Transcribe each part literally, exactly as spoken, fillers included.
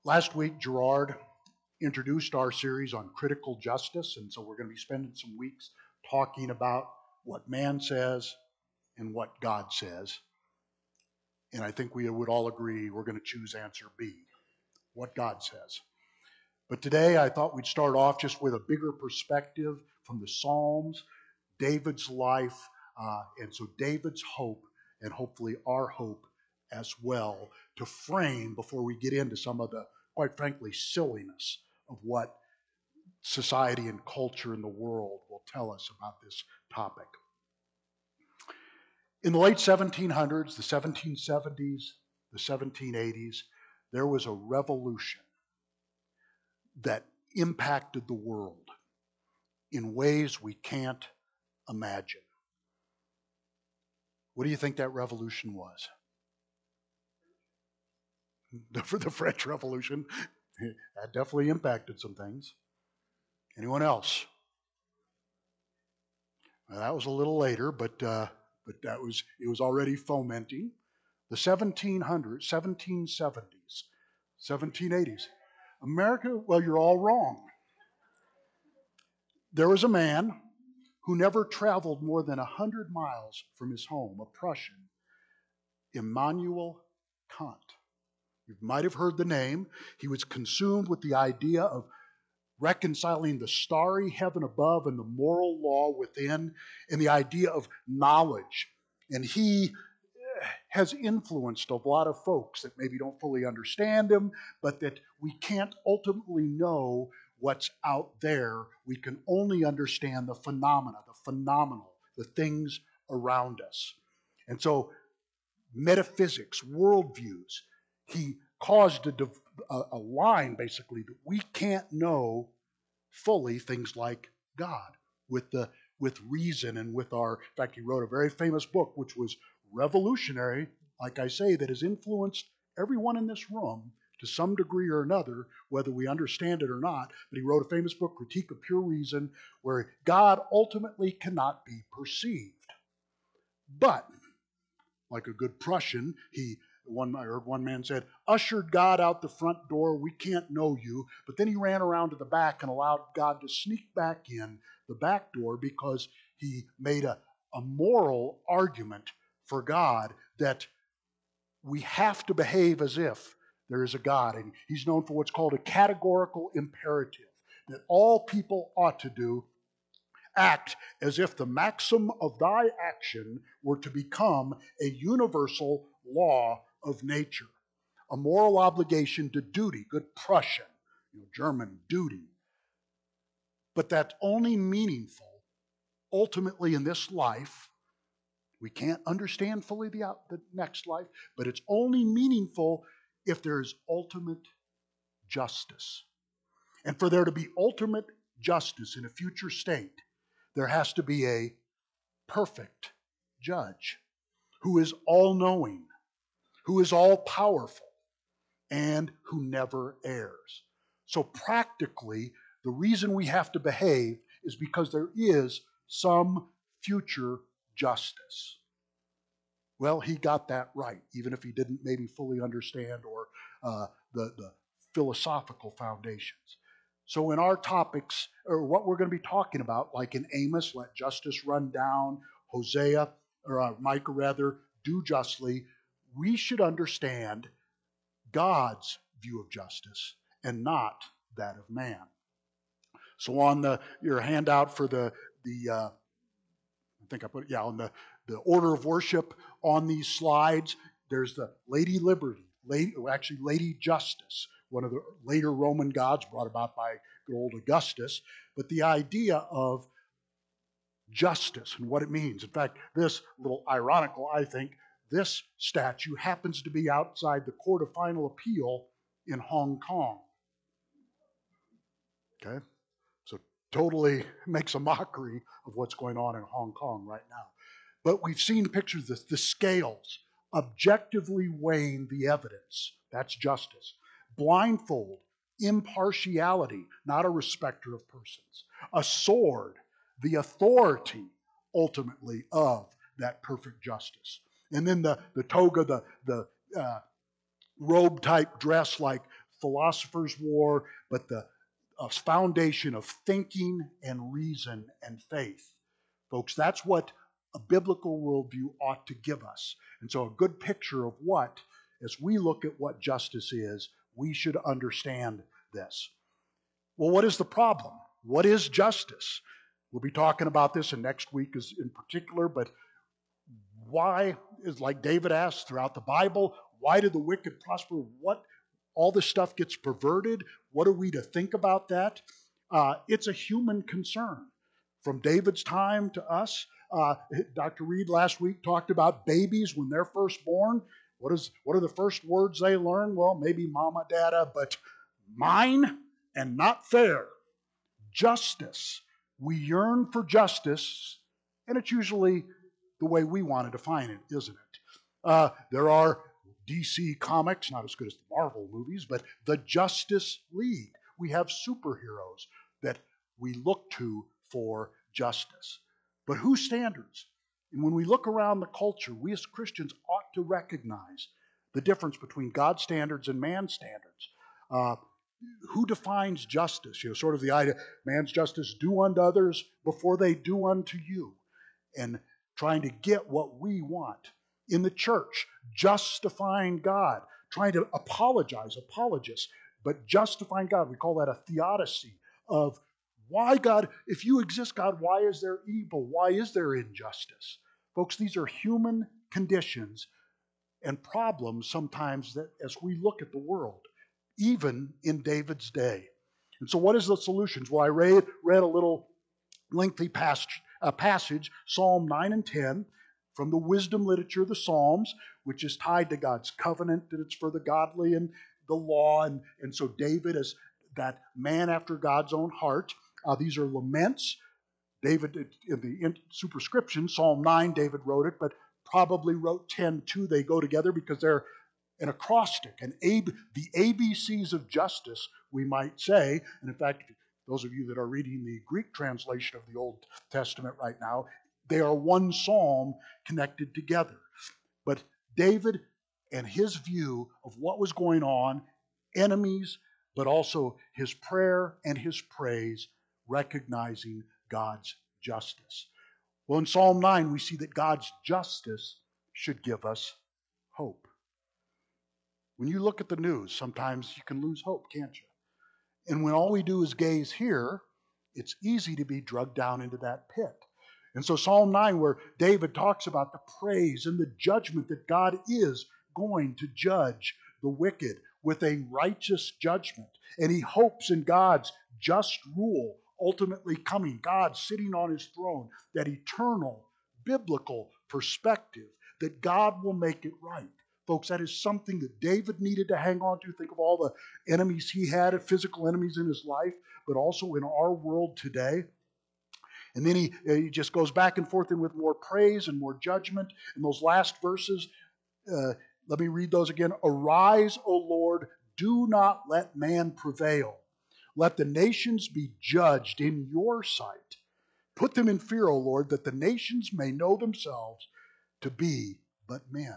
Last week, Gerard introduced our series on critical justice, and so we're going to be spending some weeks talking about what man says and what God says. And I think we would all agree we're going to choose answer B, what God says. But today I thought we'd start off just with a bigger perspective from the Psalms, David's life, uh, and so David's hope, and hopefully our hope as well, to frame before we get into some of the, quite frankly, silliness of what society and culture in the world will tell us about this topic. In the late seventeen hundreds, the seventeen seventies, the seventeen eighties, there was a revolution that impacted the world in ways we can't imagine. What do you think that revolution was? The, for the French Revolution, that definitely impacted some things. Anyone else? Well, that was a little later, but uh, but that was it was already fomenting. The seventeen hundreds, seventeen seventies, seventeen eighties. America, well, you're all wrong. There was a man who never traveled more than one hundred miles from his home, a Prussian, Immanuel Kant. You might have heard the name. He was consumed with the idea of reconciling the starry heaven above and the moral law within, and the idea of knowledge. And he has influenced a lot of folks that maybe don't fully understand him, but that we can't ultimately know what's out there. We can only understand the phenomena, the phenomenal, the things around us. And so metaphysics, worldviews, he caused a, a, a line basically that we can't know fully things like God with the with reason and with our, in fact, he wrote a very famous book which was revolutionary, like I say, that has influenced everyone in this room to some degree or another, whether we understand it or not. But he wrote a famous book, Critique of Pure Reason, where God ultimately cannot be perceived. But like a good Prussian, he, one, I heard one man said, ushered God out the front door, we can't know you. But then he ran around to the back and allowed God to sneak back in the back door because he made a, a moral argument for God that we have to behave as if there is a God. And he's known for what's called a categorical imperative, that all people ought to do act as if the maxim of thy action were to become a universal law of nature, a moral obligation to duty, good Prussian, you know, German duty. But that's only meaningful ultimately in this life. We can't understand fully the, out, the next life, but it's only meaningful if there's ultimate justice. And for there to be ultimate justice in a future state, there has to be a perfect judge who is all-knowing, who is all-powerful, and who never errs. So practically, the reason we have to behave is because there is some future justice. Well, he got that right, even if he didn't maybe fully understand or uh, the, the philosophical foundations. So in our topics, or what we're going to be talking about, like in Amos, let justice run down, Hosea, or uh, Micah rather, do justly, we should understand God's view of justice and not that of man. So on the your handout for the, the uh, I think I put it, yeah, on the, the order of worship on these slides, there's the Lady Liberty, Lady, actually Lady Justice, one of the later Roman gods brought about by good old Augustus, but the idea of justice and what it means. In fact, this, a little ironical, I think, this statue happens to be outside the Court of Final Appeal in Hong Kong. Okay? So totally makes a mockery of what's going on in Hong Kong right now. But we've seen pictures of this, the scales, objectively weighing the evidence. That's justice. Blindfold, impartiality, not a respecter of persons. A sword, the authority, ultimately, of that perfect justice. And then the, the toga, the, the uh, robe-type dress like philosopher's war, but the a foundation of thinking and reason and faith. Folks, that's what a biblical worldview ought to give us. And so a good picture of what, as we look at what justice is, we should understand this. Well, what is the problem? What is justice? We'll be talking about this in next week in particular, but why is, like David asked throughout the Bible, why do the wicked prosper? What, all this stuff gets perverted? What are we to think about that? Uh, it's a human concern. From David's time to us, uh, Doctor Reed last week talked about babies when they're first born. What is, what are the first words they learn? Well, maybe mama, dada, but mine and not fair. Justice. We yearn for justice, and it's usually the way we want to define it, isn't it? Uh, there are D C comics, not as good as the Marvel movies, but the Justice League. We have superheroes that we look to for justice. But whose standards? And when we look around the culture, we as Christians ought to recognize the difference between God's standards and man's standards. Uh, who defines justice? You know, sort of the idea, man's justice, do unto others before they do unto you. And trying to get what we want. In the church, justifying God, trying to apologize, apologists, but justifying God. We call that a theodicy of why God, if you exist, God, why is there evil? Why is there injustice? Folks, these are human conditions and problems sometimes that as we look at the world, even in David's day. And so what is the solutions? Well, I read, read a little lengthy passage, uh, passage, Psalm nine and ten, from the wisdom literature of the Psalms, which is tied to God's covenant, that it's for the godly and the law. And, and so David is that man after God's own heart. Uh, these are laments. David, in the superscription, Psalm nine, David wrote it, but probably wrote ten too. They go together because they're an acrostic, an A, the A B Cs of justice, we might say. And in fact, those of you that are reading the Greek translation of the Old Testament right now, they are one psalm connected together. But David and his view of what was going on, enemies, but also his prayer and his praise, recognizing God's justice. Well, in Psalm nine, we see that God's justice should give us hope. When you look at the news, sometimes you can lose hope, can't you? And when all we do is gaze here, it's easy to be drugged down into that pit. And so Psalm nine, where David talks about the praise and the judgment that God is going to judge the wicked with a righteous judgment. And he hopes in God's just rule ultimately coming, God sitting on his throne, that eternal, biblical perspective, that God will make it right. Folks, that is something that David needed to hang on to. Think of all the enemies he had, physical enemies in his life, but also in our world today. And then he, he just goes back and forth in with more praise and more judgment. In those last verses, uh, let me read those again. Arise, O Lord, do not let man prevail. Let the nations be judged in your sight. Put them in fear, O Lord, that the nations may know themselves to be but men.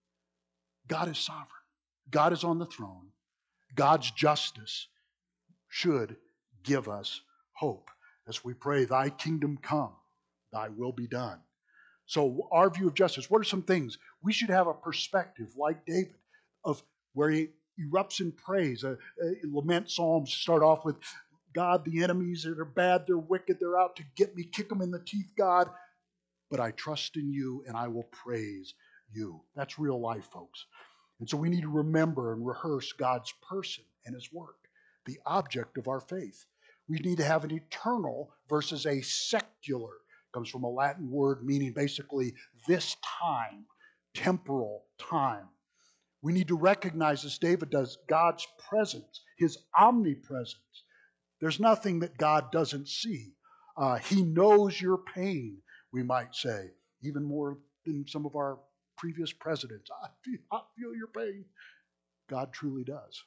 God is sovereign. God is on the throne. God's justice should give us hope. As we pray, thy kingdom come, thy will be done. So our view of justice, what are some things? We should have a perspective like David of where he erupts in praise. Uh, uh, lament psalms start off with, God, the enemies that are bad, they're wicked, they're out to get me, kick them in the teeth, God. But I trust in you and I will praise you. That's real life, folks. And so we need to remember and rehearse God's person and his work, the object of our faith. We need to have an eternal versus a secular. It comes from a Latin word meaning basically this time, temporal time. We need to recognize, as David does, God's presence, his omnipresence. There's nothing that God doesn't see. Uh, he knows your pain, we might say, even more than some of our previous presidents. I feel, I feel your pain. God truly does.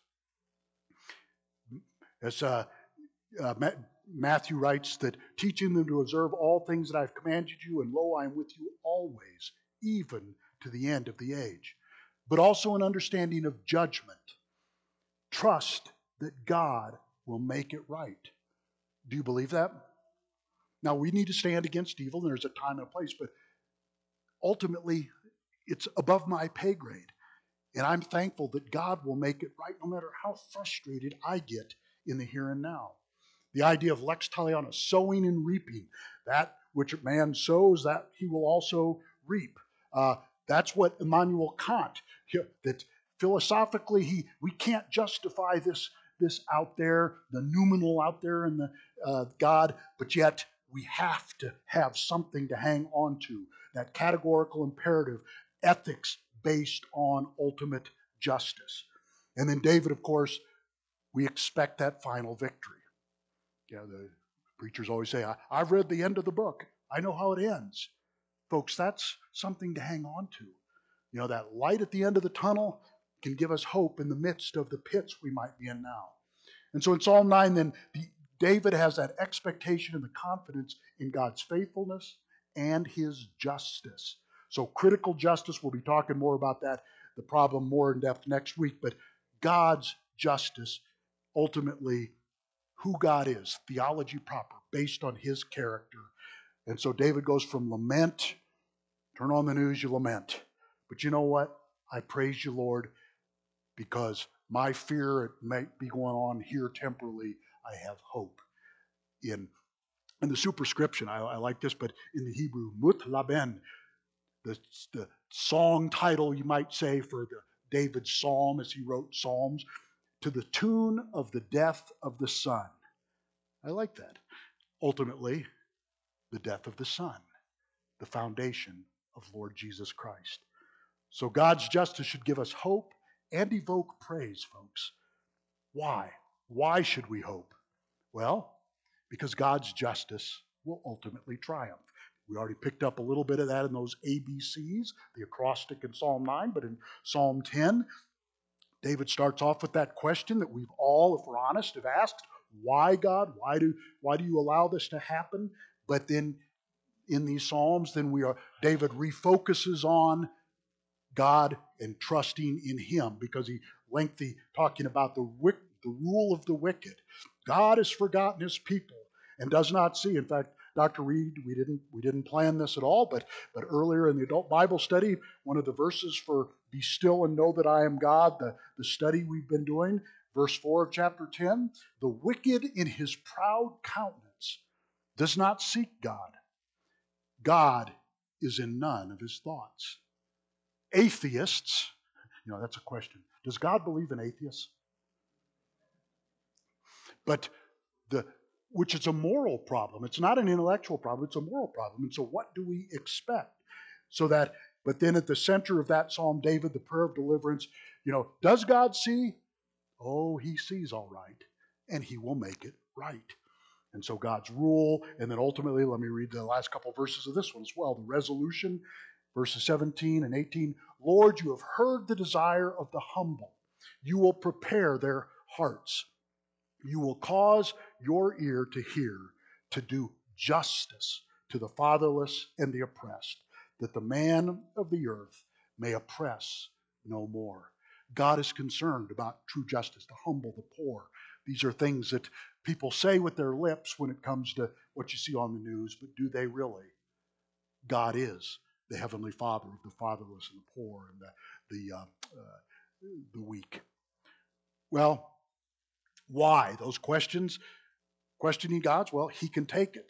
As uh, uh, Matthew writes that teaching them to observe all things that I've commanded you, and lo, I am with you always, even to the end of the age. But also an understanding of judgment. Trust that God will make it right. Do you believe that? Now, we need to stand against evil, and there's a time and a place, but ultimately, it's above my pay grade. And I'm thankful that God will make it right no matter how frustrated I get in the here and now. The idea of lex talionis, sowing and reaping, that which a man sows, that he will also reap. Uh, that's what Immanuel Kant, that philosophically he we can't justify this, this out there, the noumenal out there in the uh, God, but yet we have to have something to hang on to, that categorical imperative, ethics based on ultimate justice. And then David, of course, we expect that final victory. Yeah, the preachers always say, I, I've read the end of the book. I know how it ends. Folks, that's something to hang on to. You know, that light at the end of the tunnel can give us hope in the midst of the pits we might be in now. And so in Psalm nine, then, the, David has that expectation and the confidence in God's faithfulness and his justice. So critical justice, we'll be talking more about that, the problem more in depth next week, but God's justice, ultimately who God is, theology proper, based on his character. And so David goes from lament, turn on the news, you lament. But you know what? I praise you, Lord, because my fear, it might be going on here temporarily, I have hope. In, in the superscription, I, I like this, but in the Hebrew, mut laben, the, the song title, you might say, for the David's psalm as he wrote psalms, to the tune of the death of the Son. I like that. Ultimately, the death of the Son, the foundation of Lord Jesus Christ. So God's justice should give us hope and evoke praise, folks. Why? Why should we hope? Well, because God's justice will ultimately triumph. We already picked up a little bit of that in those A B Cs, the acrostic in Psalm nine, but in Psalm ten, David starts off with that question that we've all, if we're honest, have asked. Why, God? Why do, why do you allow this to happen? But then in these Psalms, then we are, David refocuses on God and trusting in him, because he lengthy talking about the the rule of the wicked. God has forgotten his people and does not see. In fact, Doctor Reed, we didn't we didn't plan this at all, but but earlier in the adult Bible study, one of the verses for "Be still and know that I am God," the, the study we've been doing, verse four of chapter ten, the wicked in his proud countenance does not seek God. God is in none of his thoughts. Atheists, you know, that's a question. Does God believe in atheists? But the which is a moral problem. It's not an intellectual problem, it's a moral problem. And so what do we expect? So that, but then at the center of that Psalm, David, the prayer of deliverance, you know, does God see? Oh, he sees all right, and he will make it right. And so God's rule, and then ultimately, let me read the last couple of verses of this one as well. The resolution, verses seventeen and eighteen. Lord, you have heard the desire of the humble. You will prepare their hearts. You will cause your ear to hear, to do justice to the fatherless and the oppressed, that the man of the earth may oppress no more. God is concerned about true justice, the humble, the poor. These are things that people say with their lips when it comes to what you see on the news, but do they really? God is the heavenly Father of the fatherless and the poor and the, the, uh, uh, the weak. Well, why? Those questions, questioning God's, well, he can take it.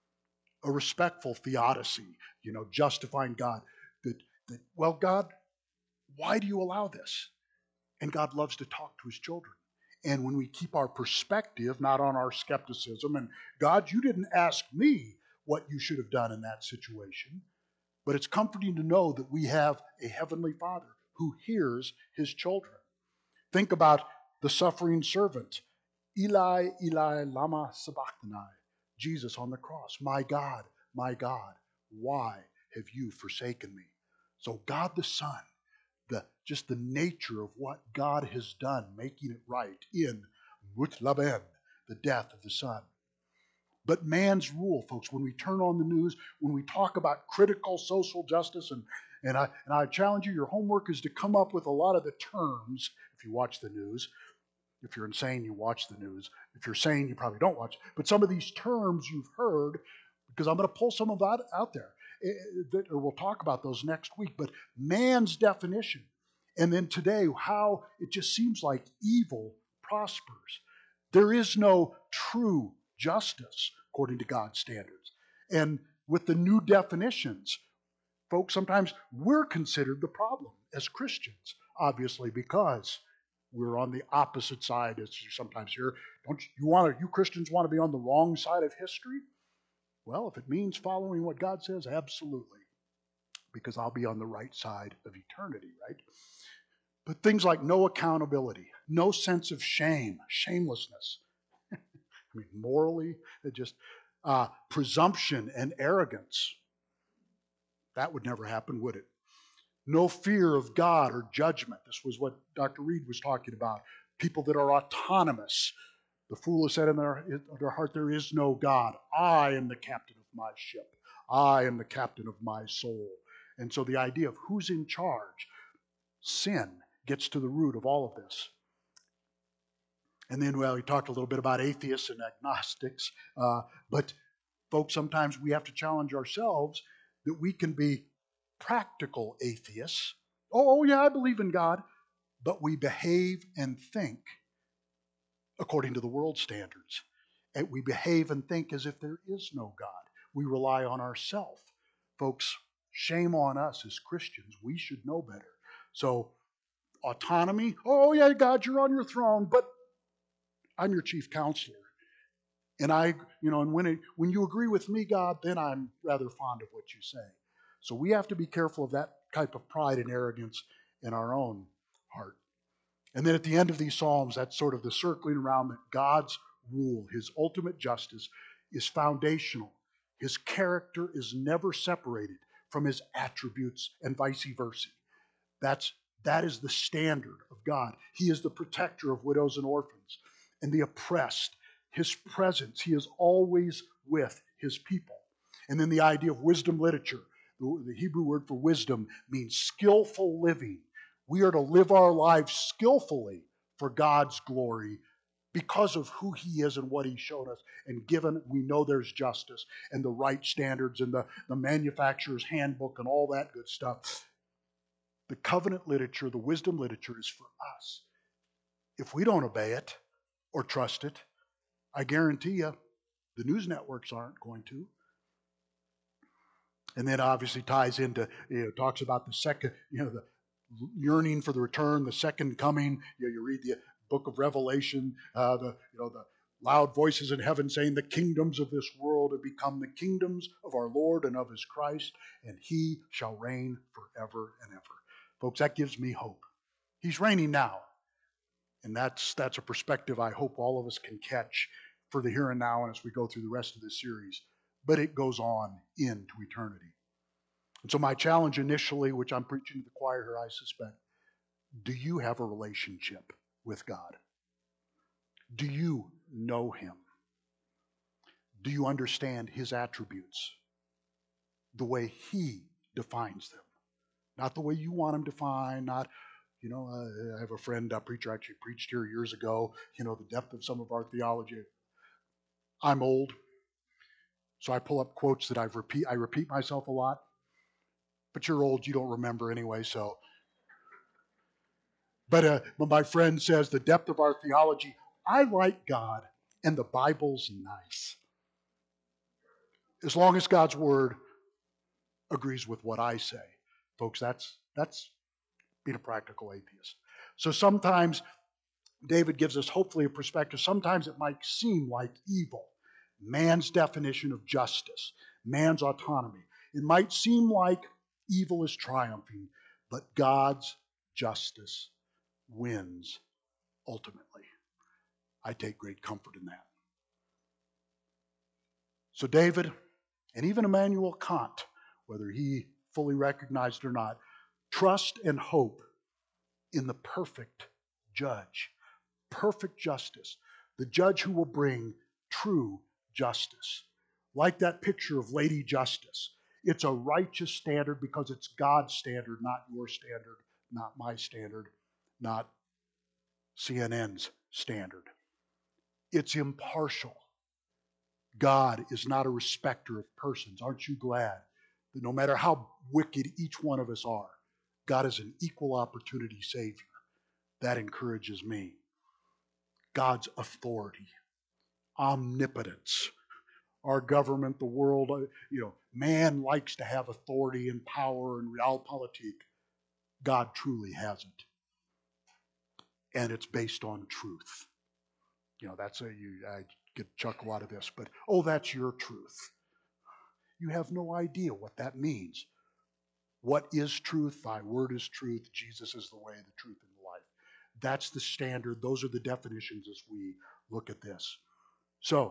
A respectful theodicy, you know, justifying God. That, that, well, God, why do you allow this? And God loves to talk to his children. And when we keep our perspective, not on our skepticism, and God, you didn't ask me what you should have done in that situation, but it's comforting to know that we have a heavenly Father who hears his children. Think about the suffering servant. Eli, Eli, lama sabachthani. Jesus on the cross. My God, my God, why have you forsaken me? So God the Son, the just the nature of what God has done, making it right in Mut Laben, the death of the Son. But man's rule, folks, when we turn on the news, when we talk about critical social justice, and, and, I, and I challenge you, your homework is to come up with a lot of the terms, if you watch the news, If you're insane, you watch the news. If you're sane, you probably don't watch. But some of these terms you've heard, because I'm going to pull some of that out there, that, or we'll talk about those next week. But man's definition, and then today, how it just seems like evil prospers. There is no true justice according to God's standards. And with the new definitions, folks, sometimes we're considered the problem as Christians, obviously, because we're on the opposite side, as you sometimes hear. Don't you, you want to, you Christians want to be on the wrong side of history? Well, if it means following what God says, absolutely, because I'll be on the right side of eternity, right? But things like no accountability, no sense of shame, shamelessness. I mean, morally, it just uh, presumption and arrogance. That would never happen, would it? No fear of God or judgment. This was what Doctor Reed was talking about. People that are autonomous. The fool has said in their, in their heart, there is no God. I am the captain of my ship. I am the captain of my soul. And so the idea of who's in charge, sin, gets to the root of all of this. And then, well, we talked a little bit about atheists and agnostics. Uh, but, folks, sometimes we have to challenge ourselves that we can be practical atheists. Oh, oh, yeah, I believe in God. But we behave and think according to the world standards. And we behave and think as if there is no God. We rely on ourselves. Folks, shame on us as Christians. We should know better. So, autonomy. Oh, yeah, God, you're on your throne, but I'm your chief counselor. And I, you know, and when it, when you agree with me, God, then I'm rather fond of what you say. So we have to be careful of that type of pride and arrogance in our own heart. And then at the end of these Psalms, that's sort of the circling around that God's rule, his ultimate justice, is foundational. His character is never separated from his attributes and vice versa. That's, that is the standard of God. He is the protector of widows and orphans and the oppressed. His presence, he is always with his people. And then the idea of wisdom literature. The, the Hebrew word for wisdom means skillful living. We are to live our lives skillfully for God's glory because of who he is and what he's shown us. And given we know there's justice and the right standards and the, the manufacturer's handbook and all that good stuff. The covenant literature, the wisdom literature is for us. If we don't obey it or trust it, I guarantee you the news networks aren't going to. And then obviously ties into, you know, talks about the second, you know, the yearning for the return, the second coming. You know, you read the book of Revelation, uh, the, you know, the loud voices in heaven saying the kingdoms of this world have become the kingdoms of our Lord and of his Christ, and he shall reign forever and ever. Folks, that gives me hope. He's reigning now. And that's that's a perspective I hope all of us can catch for the here and now and as we go through the rest of this series. But it goes on into eternity. And so my challenge initially, which I'm preaching to the choir here, I suspect, do you have a relationship with God? Do you know him? Do you understand his attributes the way he defines them? Not the way you want them defined, not, you know, uh, I have a friend, a preacher actually preached here years ago, you know, the depth of some of our theology. I'm old, so I pull up quotes that I've repeat, I repeat myself a lot, but you're old, you don't remember anyway, so. But uh, when my friend says the depth of our theology, I like God and the Bible's nice. As long as God's word agrees with what I say. Folks, that's that's being a practical atheist. So sometimes David gives us hopefully a perspective. Sometimes it might seem like evil. Man's definition of justice, man's autonomy. It might seem like evil is triumphing, but God's justice wins ultimately. I take great comfort in that. So David, and even Immanuel Kant, whether he fully recognized it or not, trust and hope in the perfect judge, perfect justice, the judge who will bring true justice. Like that picture of Lady Justice. It's a righteous standard because it's God's standard, not your standard, not my standard, not C N N's standard. It's impartial. God is not a respecter of persons. Aren't you glad that no matter how wicked each one of us are, God is an equal opportunity Savior? That encourages me. God's authority, omnipotence. Our government, the world, uh, you know, man likes to have authority and power and realpolitik. God truly hasn't. And it's based on truth. You know, that's a, you, I get a chuckle out of this, but, oh, that's your truth. You have no idea what that means. What is truth? Thy word is truth. Jesus is the way, the truth, and the life. That's the standard. Those are the definitions as we look at this. So,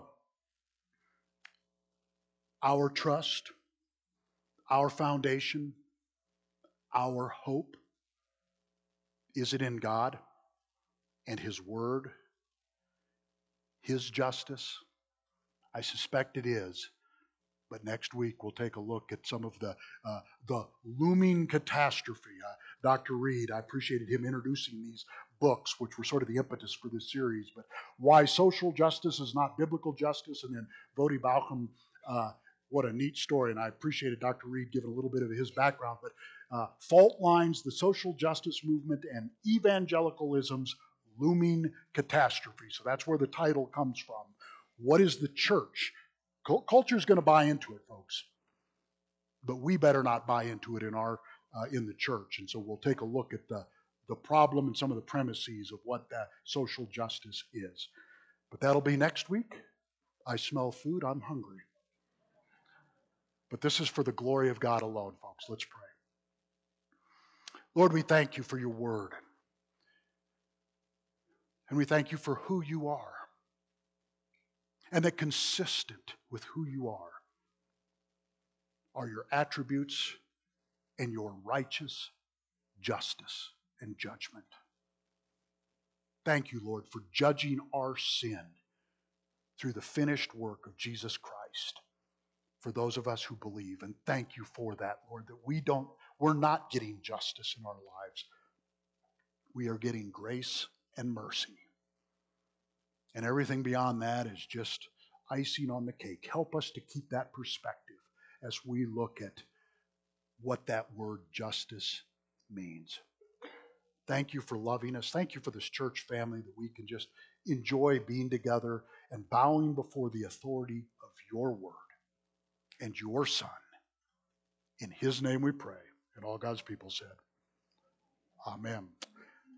our trust, our foundation, our hope, is it in God and His Word, His justice? I suspect it is. But next week we'll take a look at some of the uh, the looming catastrophe. Uh, Doctor Reed, I appreciated him introducing these books, which were sort of the impetus for this series. But why social justice is not biblical justice, and then Voddie Baucham. Uh, what a neat story, and I appreciated Doctor Reed giving a little bit of his background. But uh, fault lines, the social justice movement, and evangelicalism's looming catastrophe. So that's where the title comes from. What is the church? Culture is going to buy into it, folks, but we better not buy into it in our uh, in the church. And so we'll take a look at the the problem and some of the premises of what that social justice is. But that'll be next week. I smell food. I'm hungry. But this is for the glory of God alone, folks. Let's pray. Lord, we thank you for your word, and we thank you for who you are, and that consistent with who you are are your attributes and your righteous justice and judgment. Thank you, Lord, for judging our sin through the finished work of Jesus Christ for those of us who believe. And thank you for that, Lord, that we don't, we're not getting justice in our lives. We are getting grace and mercy. And everything beyond that is just icing on the cake. Help us to keep that perspective as we look at what that word justice means. Thank you for loving us. Thank you for this church family that we can just enjoy being together and bowing before the authority of your word and your Son. In His name we pray. And all God's people said, Amen.